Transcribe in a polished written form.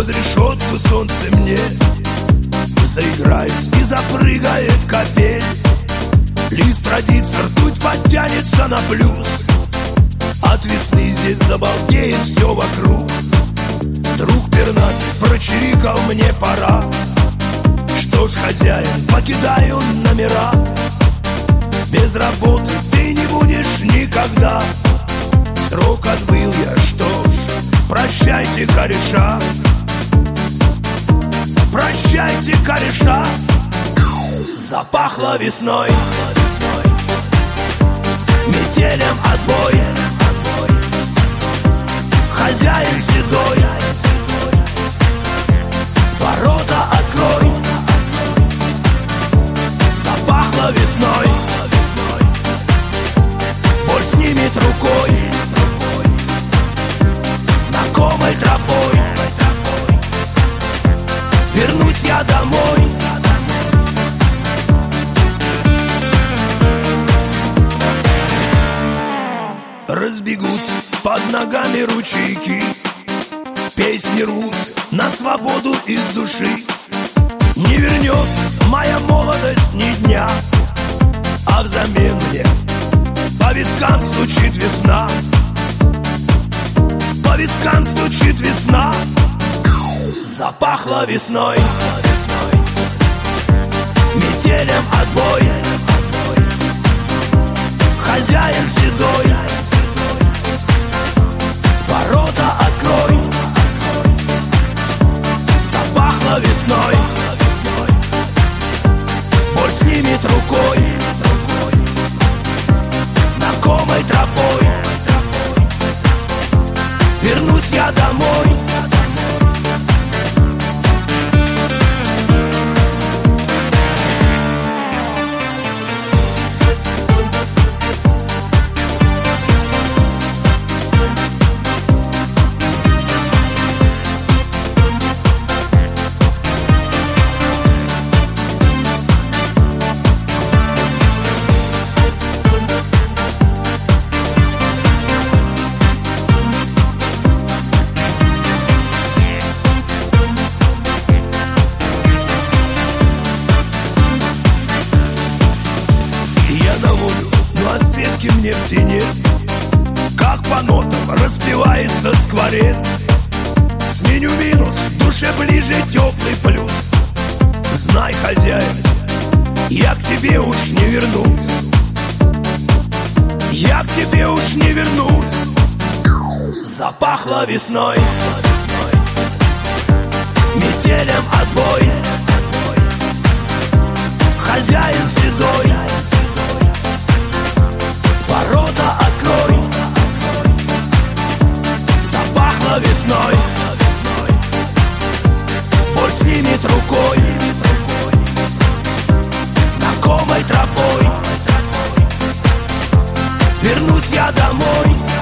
сквозь решетку солнце мне заиграет и запрыгает капель. Лист родится, ртуть подтянется на плюс. От весны здесь забалдеет все вокруг. Друг пернатый прочирикал, мне пора. Что ж, хозяин, покидаю номера. Без работы ты не будешь никогда. Срок отбыл я, что ж, прощайте, кореша. Прощайте, кореша. Запахло весной, метелем отбой. Хозяин седой, ворота открой. Запахло весной, боль снимет рукой, знакомой тропой. Вернусь я домой. Разбегутся под ногами ручейки, песни рвутся на свободу из души. Не вернется моя молодость ни дня, а взамен мне по вискам стучит весна. По вискам стучит весна. Запахло весной, метелем отбой. Хозяин седой, ворота открой. Запахло весной, боль снимет рукой, знакомой тропой. Вернусь я домой. Мне птенец, как по нотам распевается скворец. Сменю минус, душе ближе теплый плюс. Знай, хозяин, я к тебе уж не вернусь. Я к тебе уж не вернусь. Запахло весной, метелем отбой. Хозяин седой, ворота открой. Запахло весной, боль снимет рукой, знакомой тропой. Вернусь я домой.